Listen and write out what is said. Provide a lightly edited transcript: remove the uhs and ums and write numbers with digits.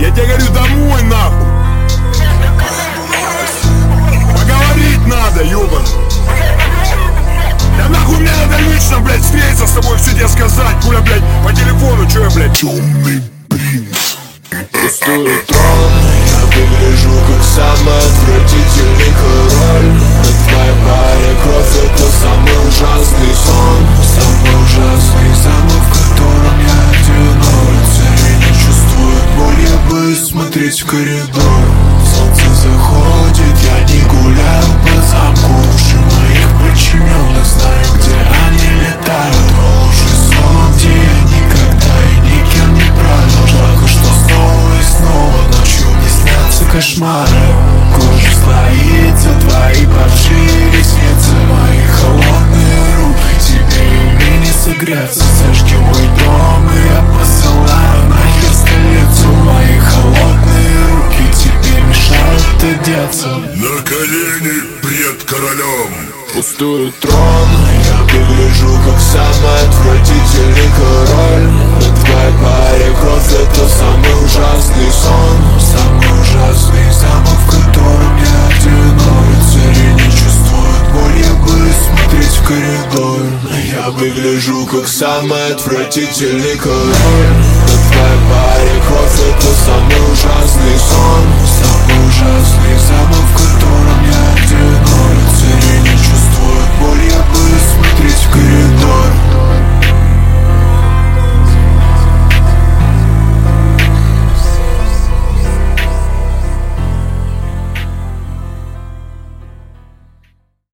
Я тебе говорю, домой нахуй. Поговорить надо, ёбан. Да нахуй мне надо лично, блядь, встретиться с тобой, все тебе сказать. Куля, блядь, по телефону, чё я, блядь? Темный принц. Пустой трон, я выгляжу как самый отвратительный король. На твоей паре кровь — это самый ужасный сон. Самый ужасный замок, в котором я одинок. Цари не чувствуют боль, я боюсь смотреть в коридор. Солнце заходит, я не гуляю по замку. Души моих подчиненных, знаю, где они летают. Но уже сон, где я никогда и никем не правил. Жалко, что снова и снова ночью мне снятся кошмары. Кожа слоится, твои паршивые ресницы, мои холодные руки, тебе и мне не согреться. Зажги мой дом, и я посылаю нахер столицу. Мои холодные руки тебе мешают одеться. На колени пред королем. Пустой трон, я выгляжу как самый отвратительный король. На твоей паре кровь — это самый ужасный сон. Самый ужасный замок, в котором я одинок. Цари не чувствуют боль, я боюсь смотреть в коридор. Я выгляжу как самый отвратительный король. На твоей паре кровь — это самый ужасный сон. Самый ужасный